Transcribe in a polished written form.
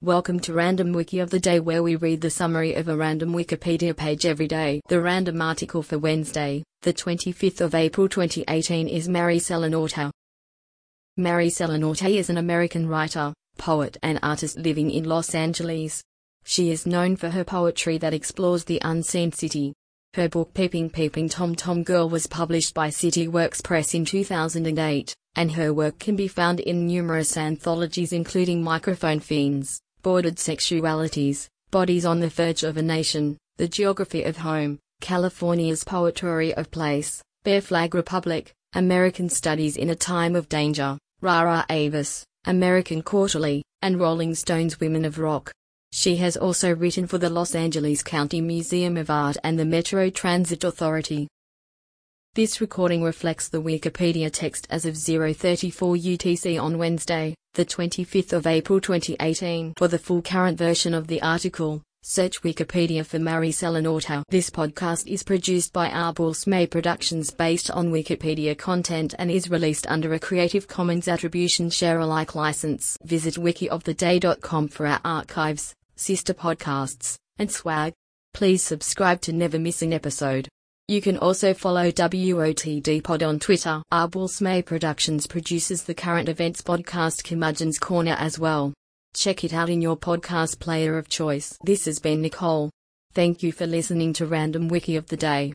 Welcome to Random Wiki of the Day, where we read the summary of a random Wikipedia page every day. The random article for Wednesday, the 25th of April 2018 is Mary Celinato. Mary Celinato is an American writer, poet and artist living in Los Angeles. She is known for her poetry that explores the unseen city. Her book Peeping Peeping Tom Tom Girl was published by City Works Press in 2008, and her work can be found in numerous anthologies including Microphone Fiends, Bordered Sexualities, Bodies on the Verge of a Nation, The Geography of Home, California's Poetry of Place, Bear Flag Republic, American Studies in a Time of Danger, Rara Avis, American Quarterly, and Rolling Stone's Women of Rock. She has also written for the Los Angeles County Museum of Art and the Metro Transit Authority. This recording reflects the Wikipedia text as of 0:34 UTC on Wednesday, the 25th of April 2018. For the full current version of the article, search Wikipedia for Mary Celinato. This podcast is produced by Arbors May Productions based on Wikipedia content and is released under a Creative Commons Attribution Share Alike license. Visit wikioftheday.com for our archives, sister podcasts, and swag. Please subscribe to never miss an episode. You can also follow WOTD Pod on Twitter. Arbors May Productions produces the current events podcast Curmudgeon's Corner as well. Check it out in your podcast player of choice. This has been Nicole. Thank you for listening to Random Wiki of the Day.